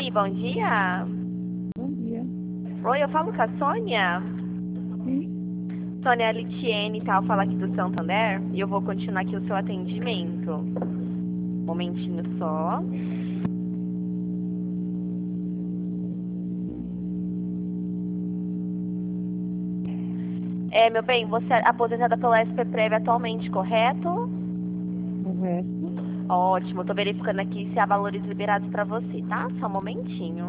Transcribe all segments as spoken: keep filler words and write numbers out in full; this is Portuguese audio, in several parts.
Oi, bom dia. Bom dia. Oi, eu falo com a Sônia. Sim. Sônia Litiene, tá? Eu falo aqui do Santander e eu vou continuar aqui o seu atendimento. Um momentinho só. É, meu bem, você é aposentada pela S P Prev atualmente, correto? Correto. Ótimo, eu tô verificando aqui se há valores liberados pra você, tá? Só um momentinho.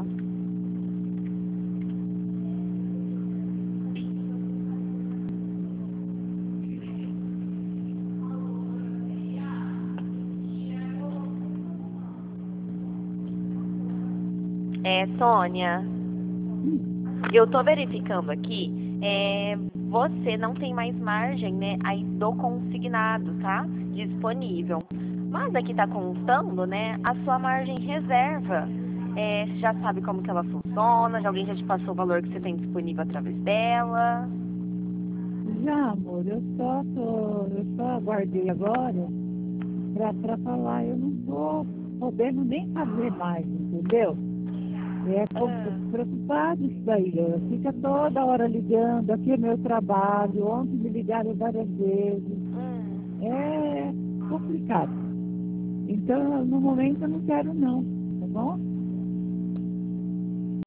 É, Sônia, eu tô verificando aqui, é, você não tem mais margem, né, aí do consignado, tá? Disponível. Mas aqui tá constando, né, a sua margem reserva. É, você já sabe como que ela funciona? Já alguém já te passou o valor que você tem disponível através dela? Já, amor, eu só tô, eu só aguardei agora pra, pra falar, eu não tô podendo nem fazer mais, entendeu? É com- Ah, preocupado isso daí, ó. Fica toda hora ligando, aqui é meu trabalho, ontem me ligaram várias vezes. hum. É complicado. Então, no momento eu não quero não, tá bom?